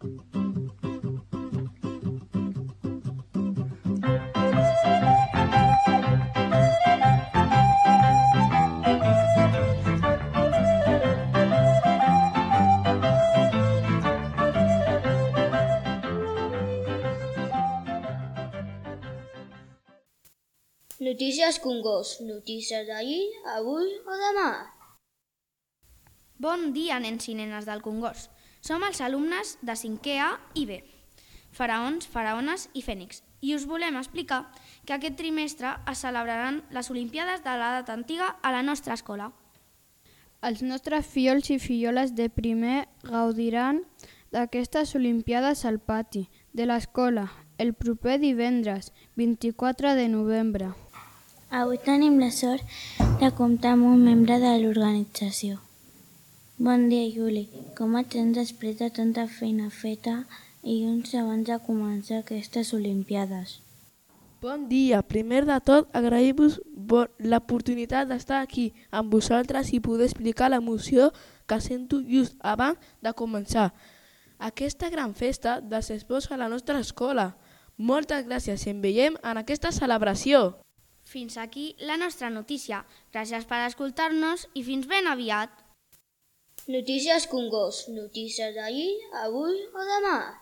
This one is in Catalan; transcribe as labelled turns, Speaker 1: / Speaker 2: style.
Speaker 1: Notícies Congost. Notícies d'ahir, avui o demà.
Speaker 2: Bon dia, nens i nenes del Congost. Som els alumnes de 5è A i B, faraons, faraones i fènix, i us volem explicar que aquest trimestre es celebraran les Olimpíades de l'edat antiga a la nostra escola.
Speaker 3: Els nostres fillols i filloles de primer gaudiran d'aquestes Olimpíades al pati de l'escola el proper divendres 24 de novembre.
Speaker 4: Avui tenim la sort de comptar amb un membre de l'organització. Bon dia, Juli. Com et sents després de tanta feina feta i uns abans de començar aquestes Olimpíades?
Speaker 5: Bon dia. Primer de tot, agrair-vos l'oportunitat d'estar aquí amb vosaltres i poder explicar l'emoció que sento just abans de començar aquesta gran festa dels esports a la nostra escola. Moltes gràcies i ens veiem en aquesta celebració.
Speaker 2: Fins aquí la nostra notícia. Gràcies per escoltar-nos i fins ben aviat.
Speaker 1: Notícies Congost. Notícies d'ahir, avui o demà.